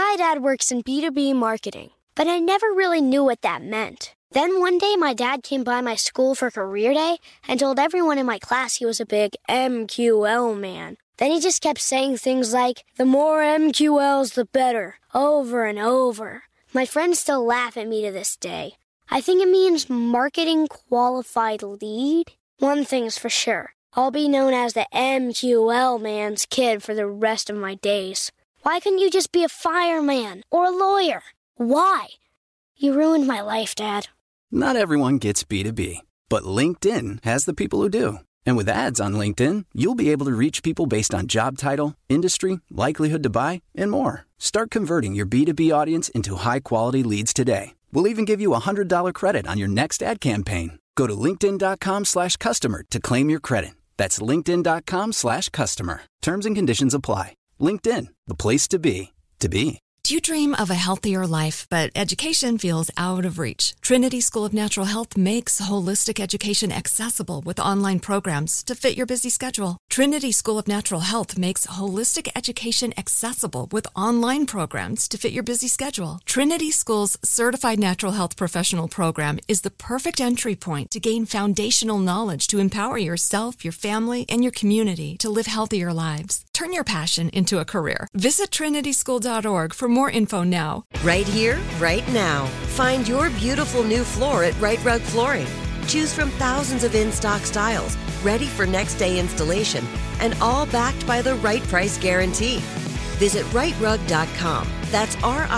My dad works in B2B marketing, but I never really knew what that meant. Then one day my dad came by my school for career day and told everyone in my class he was a big MQL man. Then he just kept saying things like, the more MQLs, the better, over and over. My friends still laugh at me to this day. I think it means marketing qualified lead. One thing's for sure. I'll be known as the MQL man's kid for the rest of my days. Why couldn't you just be a fireman or a lawyer? Why? You ruined my life, Dad. Not everyone gets B2B, but LinkedIn has the people who do. And with ads on LinkedIn, you'll be able to reach people based on job title, industry, likelihood to buy, and more. Start converting your B2B audience into high-quality leads today. We'll even give you a $100 credit on your next ad campaign. Go to linkedin.com/customer to claim your credit. That's linkedin.com/customer. Terms and conditions apply. LinkedIn, the place to be, to be. Do you dream of a healthier life, but education feels out of reach? Trinity School of Natural Health makes holistic education accessible with online programs to fit your busy schedule. Trinity School of Natural Health makes holistic education accessible with online programs to fit your busy schedule. Trinity School's Certified Natural Health Professional Program is the perfect entry point to gain foundational knowledge to empower yourself, your family, and your community to live healthier lives. Turn your passion into a career. Visit trinityschool.org for more info now. Right here, right now. Find your beautiful new floor at Right Rug Flooring. Choose from thousands of in-stock styles, ready for next day installation, and all backed by the right price guarantee. Visit rightrug.com. That's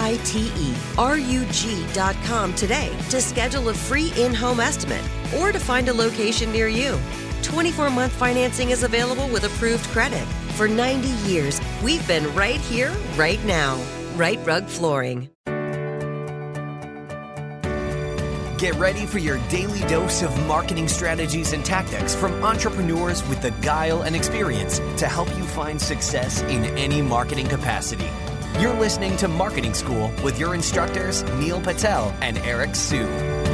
RITERUG.com today to schedule a free in-home estimate or to find a location near you. 24-month financing is available with approved credit. For 90 years, we've been right here, right now. Right Rug Flooring. Get ready for your daily dose of marketing strategies and tactics from entrepreneurs with the guile and experience to help you find success in any marketing capacity. You're listening to Marketing School with your instructors, Neil Patel and Eric Siu.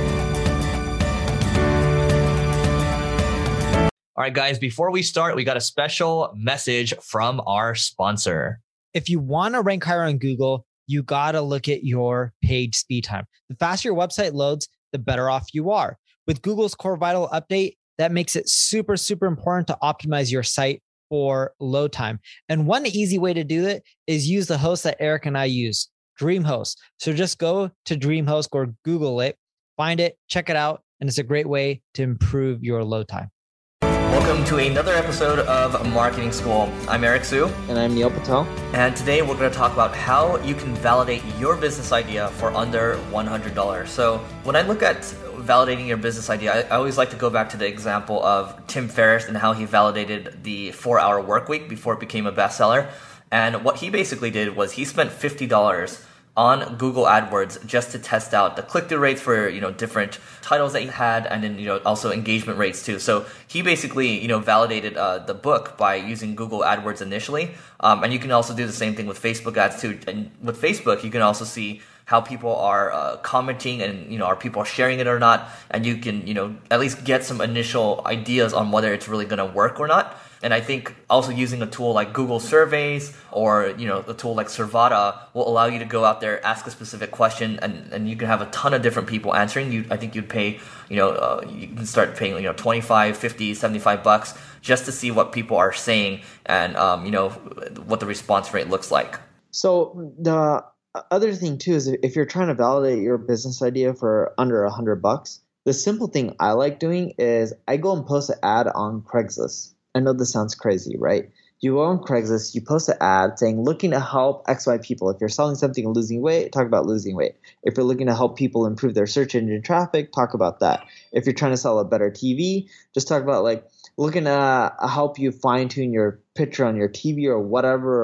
All right, guys, before we start, we got a special message from our sponsor. If you want to rank higher on Google, you got to look at your page speed time. The faster your website loads, the better off you are. With Google's Core Vital update, that makes it super, super important to optimize your site for load time. And one easy way to do it is use the host that Eric and I use, DreamHost. So just go to DreamHost or Google it, find it, check it out, and it's a great way to improve your load time. Welcome to another episode of Marketing School. I'm Eric Siu. And I'm Neil Patel. And today we're going to talk about how you can validate your business idea for under $100. So when I look at validating your business idea, I always like to go back to the example of Tim Ferriss and how he validated the 4-hour work week before it became a bestseller. And what he basically did was he spent $50 on Google AdWords just to test out the click-through rates for, different titles that he had, and then, also engagement rates too. So he basically, validated the book by using Google AdWords initially. And you can also do the same thing with Facebook ads too. And with Facebook, you can also see how people are commenting and, are people sharing it or not. And you can, at least get some initial ideas on whether it's really going to work or not. And I think also using a tool like Google Surveys or, a tool like Survata will allow you to go out there, ask a specific question, and you can have a ton of different people answering. I think you'd pay, you can start paying, $25, $50, $75 just to see what people are saying and, what the response rate looks like. So the other thing too is if you're trying to validate your business idea for under $100, the simple thing I like doing is I go and post an ad on Craigslist. I know this sounds crazy, right? You go on Craigslist, you post an ad saying, looking to help XY people. If you're selling something and losing weight, talk about losing weight. If you're looking to help people improve their search engine traffic, talk about that. If you're trying to sell a better TV, just talk about looking to help you fine tune your picture on your TV or whatever,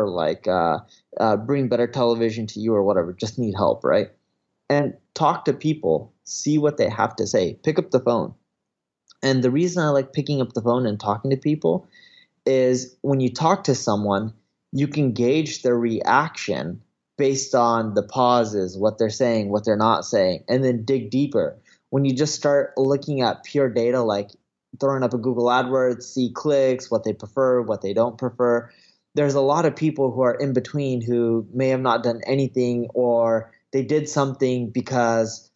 or bring better television to you or whatever. Just need help, right? And talk to people, see what they have to say. Pick up the phone. And the reason I like picking up the phone and talking to people is when you talk to someone, you can gauge their reaction based on the pauses, what they're saying, what they're not saying, and then dig deeper. When you just start looking at pure data, like throwing up a Google AdWords, see clicks, what they prefer, what they don't prefer, there's a lot of people who are in between who may have not done anything, or they did something because,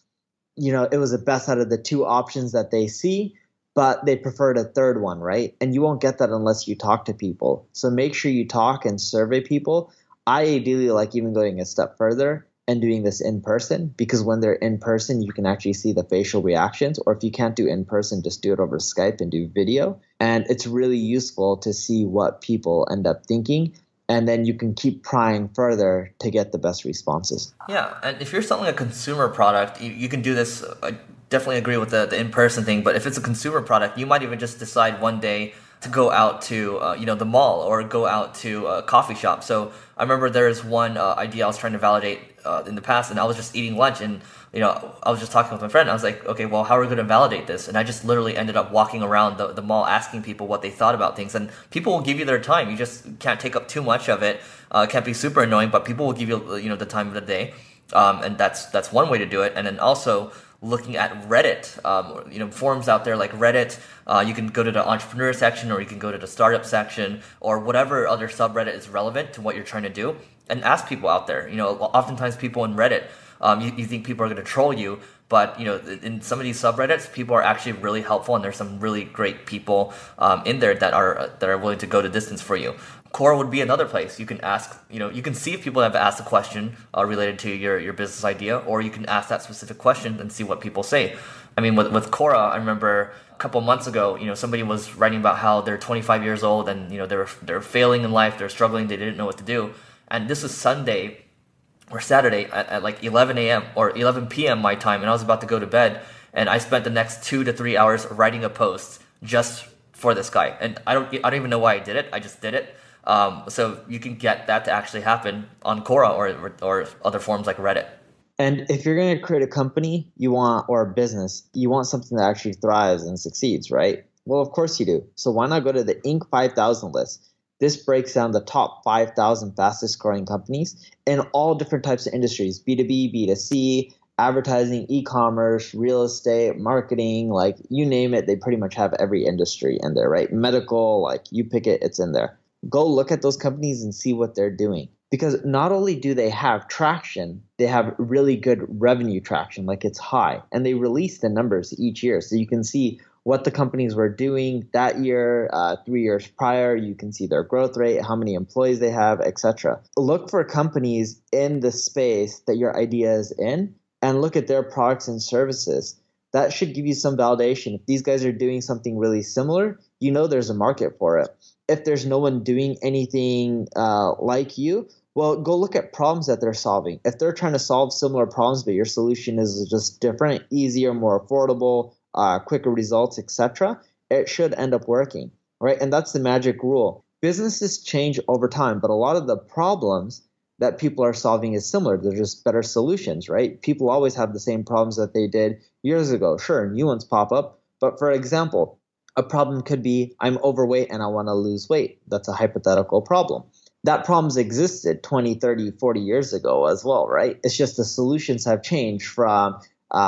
it was the best out of the two options that they see, but they preferred a third one, right? And you won't get that unless you talk to people. So make sure you talk and survey people. I ideally like even going a step further and doing this in person, because when they're in person, you can actually see the facial reactions. Or if you can't do in person, just do it over Skype and do video. And it's really useful to see what people end up thinking. And then you can keep prying further to get the best responses. Yeah, and if you're selling a consumer product, you can do this. I definitely agree with the in-person thing, but if it's a consumer product, you might even just decide one day to go out to the mall or go out to a coffee shop. So I remember there is one idea I was trying to validate in the past, and I was just eating lunch, and I was just talking with my friend. I was like, okay, well, how are we going to validate this? And I just literally ended up walking around the mall asking people what they thought about things, and people will give you their time. You just can't take up too much of it. It can't be super annoying, but people will give you the time of the day, and that's one way to do it. And then also looking at Reddit, forums out there like Reddit. You can go to the entrepreneur section, or you can go to the startup section, or whatever other subreddit is relevant to what you're trying to do, and ask people out there. Oftentimes people in Reddit, you think people are going to troll you, but in some of these subreddits, people are actually really helpful, and there's some really great people in there that are willing to go the distance for you. Quora would be another place. You can ask, you can see if people have asked a question related to your business idea, or you can ask that specific question and see what people say. I mean, with Quora, I remember a couple months ago, somebody was writing about how they're 25 years old and, they're failing in life, they're struggling, they didn't know what to do. And this was Sunday or Saturday at like 11 a.m. or 11 p.m. my time, and I was about to go to bed, and I spent the next 2 to 3 hours writing a post just for this guy. And I don't even know why I did it. I just did it. So you can get that to actually happen on Quora or other forums like Reddit. And if you're going to create a company or a business, you want something that actually thrives and succeeds, right? Well, of course you do. So why not go to the Inc. 5000 list? This breaks down the top 5,000 fastest growing companies in all different types of industries: B2B, B2C, advertising, e-commerce, real estate, marketing, like you name it, they pretty much have every industry in there, right? Medical, like you pick it, it's in there. Go look at those companies and see what they're doing. Because not only do they have traction, they have really good revenue traction, like it's high. And they release the numbers each year. So you can see what the companies were doing that year, 3 years prior. You can see their growth rate, how many employees they have, etc. Look for companies in the space that your idea is in, and look at their products and services. That should give you some validation. If these guys are doing something really similar, there's a market for it. If there's no one doing anything like you, well, go look at problems that they're solving. If they're trying to solve similar problems, but your solution is just different, easier, more affordable, quicker results, etc., it should end up working, right? And that's the magic rule. Businesses change over time, but a lot of the problems that people are solving is similar. They're just better solutions, right? People always have the same problems that they did years ago. Sure, new ones pop up. But for example, a problem could be I'm overweight and I want to lose weight. That's a hypothetical problem. That problem's existed 20, 30, 40 years ago as well, right? It's just the solutions have changed from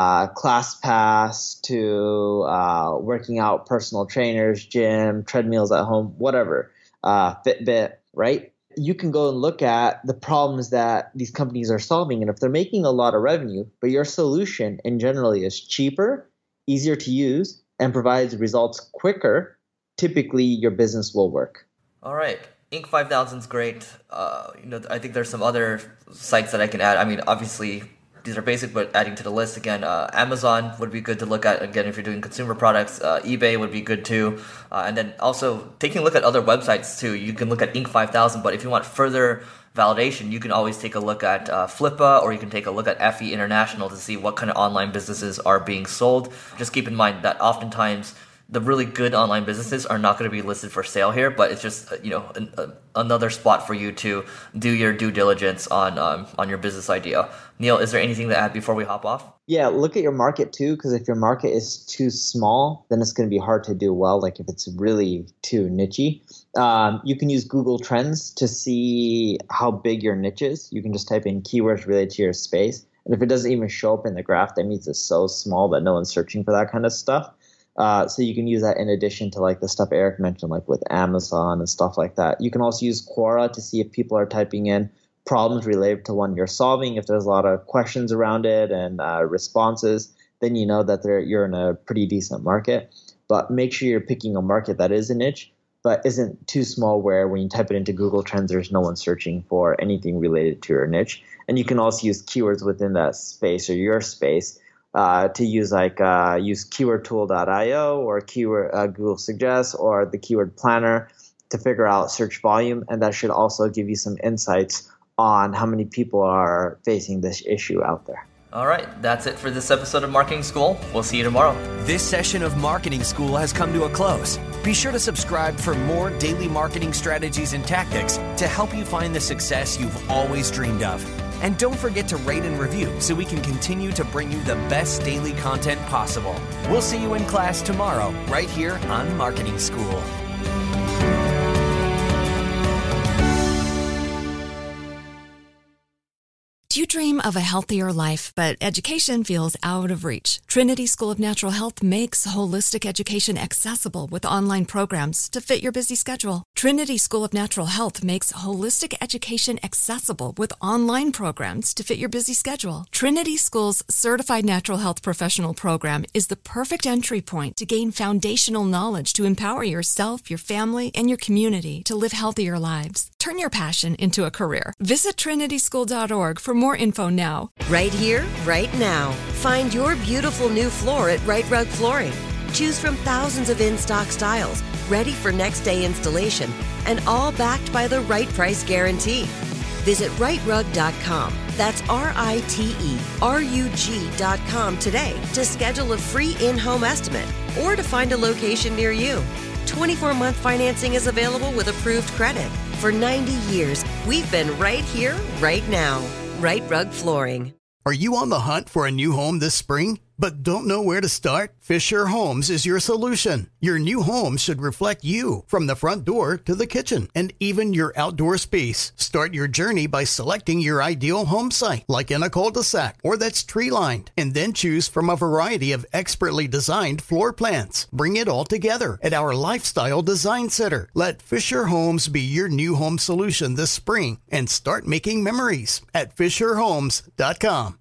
ClassPass to working out, personal trainers, gym, treadmills at home, whatever, Fitbit, right? You can go and look at the problems that these companies are solving. And if they're making a lot of revenue, but your solution in generally is cheaper, easier to use, and provides results quicker, typically your business will work. All right. Inc. 5000 is great. I think there's some other sites that I can add. I mean, obviously, these are basic, but adding to the list again, Amazon would be good to look at. Again, if you're doing consumer products, eBay would be good too. And then also taking a look at other websites too. You can look at Inc. 5000, but if you want further validation, you can always take a look at Flippa, or you can take a look at FE International to see what kind of online businesses are being sold. Just keep in mind that oftentimes the really good online businesses are not going to be listed for sale here, but it's just another spot for you to do your due diligence on your business idea. Neil, is there anything to add before we hop off? Yeah, look at your market too, because if your market is too small, then it's going to be hard to do well. Like if it's really too nichey, you can use Google Trends to see how big your niche is. You can just type in keywords related to your space, and if it doesn't even show up in the graph, that means it's so small that no one's searching for that kind of stuff. So you can use that in addition to like the stuff Eric mentioned, like with Amazon and stuff like that. You can also use Quora to see if people are typing in problems related to one you're solving. If there's a lot of questions around it and responses, then you know that you're in a pretty decent market. But make sure you're picking a market that is a niche, but isn't too small where when you type it into Google Trends, there's no one searching for anything related to your niche. And you can also use keywords within that space or your space to use use keywordtool.io or keyword Google Suggests or the Keyword Planner to figure out search volume. And that should also give you some insights on how many people are facing this issue out there. All right, that's it for this episode of Marketing School. We'll see you tomorrow. This session of Marketing School has come to a close. Be sure to subscribe for more daily marketing strategies and tactics to help you find the success you've always dreamed of. And don't forget to rate and review so we can continue to bring you the best daily content possible. We'll see you in class tomorrow, right here on Marketing School. Do you dream of a healthier life, but education feels out of reach? Trinity School of Natural Health makes holistic education accessible with online programs to fit your busy schedule. Trinity School of Natural Health makes holistic education accessible with online programs to fit your busy schedule. Trinity School's Certified Natural Health Professional Program is the perfect entry point to gain foundational knowledge to empower yourself, your family, and your community to live healthier lives. Turn your passion into a career. Visit trinityschool.org for more info now. Right here, right now. Find your beautiful new floor at Right Rug Flooring. Choose from thousands of in-stock styles, ready for next day installation, and all backed by the right price guarantee. Visit rightrug.com. That's RITERUG.com today to schedule a free in-home estimate or to find a location near you. 24-month financing is available with approved credit. For 90 years, we've been right here, right now. Right Rug Flooring. Are you on the hunt for a new home this spring, but don't know where to start? Fisher Homes is your solution. Your new home should reflect you, from the front door to the kitchen, and even your outdoor space. Start your journey by selecting your ideal home site, like in a cul-de-sac or that's tree-lined, and then choose from a variety of expertly designed floor plans. Bring it all together at our Lifestyle Design Center. Let Fisher Homes be your new home solution this spring and start making memories at fisherhomes.com.